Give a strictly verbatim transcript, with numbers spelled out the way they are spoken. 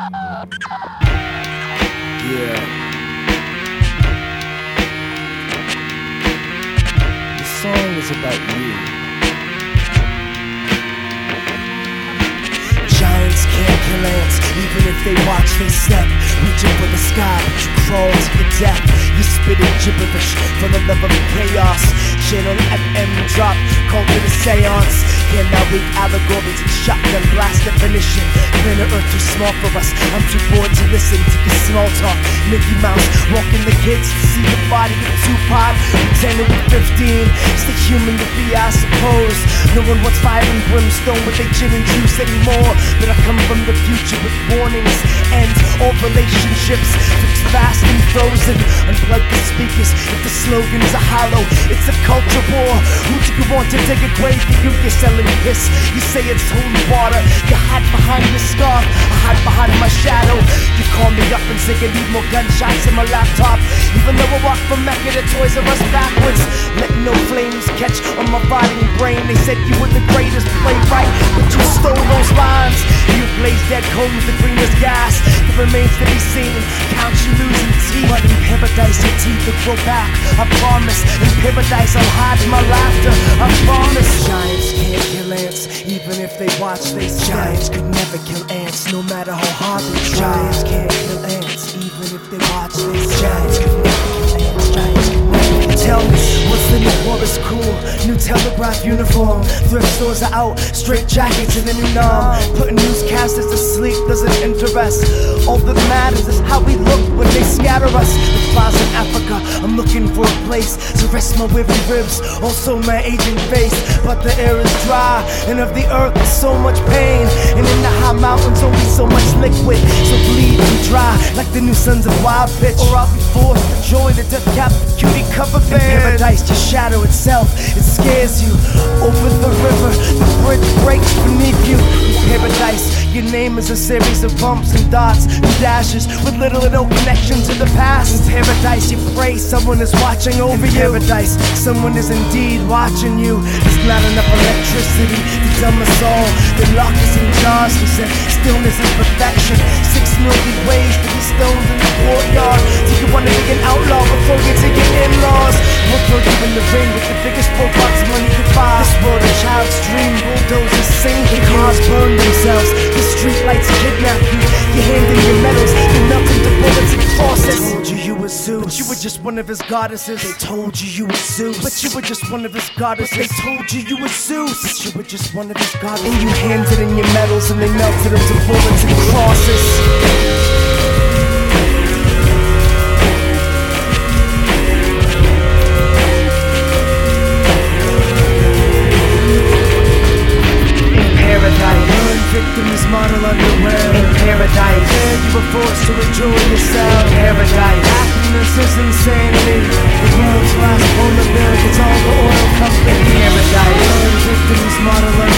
Yeah. The song is about you. Giants can't kill ants, even if they watch they step. Reaching for the sky, but you crawl to your death. You spitting gibberish for the love of chaos. Channel F M drop, call to the seance. Here now read allegories and shotgun blast definition. Planet Earth too small for us, I'm too bored to listen to your small talk. Mickey Mouse walking the kids to see the body of Tupac. Pretending we're fifteen, stay human to be, I suppose. No one wants fire and brimstone with their gin and juice anymore. But I come from the future with warnings. End all relationships, fixed fast and frozen. Unplug the speakers if the slogans are hollow. It's a culture war. Who do you want to take a grave for you? You're selling piss. You say it's holy water. You hide behind your scarf. I hide behind my shadow. You call me up and say you need more gunshots in my laptop. Even though I walk from Mecca to Toys R Us backwards. Let no flames catch on my rotting brain. They said you were the greatest playwright, but you stole those lines. You blaze dead cones, the greenest gas. It remains to be seen. Count you losing teeth. But in paradise your teeth will grow back, I promise. In paradise I'll hide my laughter, I promise. Giants can't kill ants, even if they watch they step. Giants could never kill ants, no matter how hard they try. Giants can't kill ants, even if they watch they step. Giants could never kill ants, giants could never. Tell me, what's the new war is cool? New telegraph uniform, thrift stores are out, straight jackets and the new norm. Putting newscasters to sleep doesn't interest. All that matters is how we look when they scatter us. The flies in Africa, I'm looking for a place to rest my weary ribs, also my aging face. But the air is dry, and of the earth there's so much pain. And in the high mountains only so much liquid, so bleed and dry like the new sons of Wild Pitch. Or I'll be forced to join the death cap cutie cover band. In paradise your shadow itself, it scares you. Over the river, the bridge breaks beneath you. In paradise, your name is a series of bumps and dots and dashes with little or no connection to the past. In paradise you pray someone is watching over you. In paradise, someone is indeed watching you. There's not enough electricity to dumb us all. They lock us in jars, we said stillness is perfection. Six million ways to be stoned in the courtyard. Do you wanna be an outlaw before you take your in-laws? We'll throw you in the ring with the biggest robots money could buy. This world a child's dream, bulldozers sing, the cars burn themselves, the street lights kidnap you. Your hand in your medals, you melt into bullets and crosses. They told you you were Zeus, but you were just one of his goddesses. They told you you were Zeus, but you were just one of his goddesses. They told you you were Zeus, but you were just one of his goddesses. And you handed in your medals and they melted into bullets and crosses. Victims model underwear. In paradise, and you were forced to enjoy yourself. In paradise, happiness is insanity. The world's last polar bear gets all the oil company. In paradise, victims model underwear.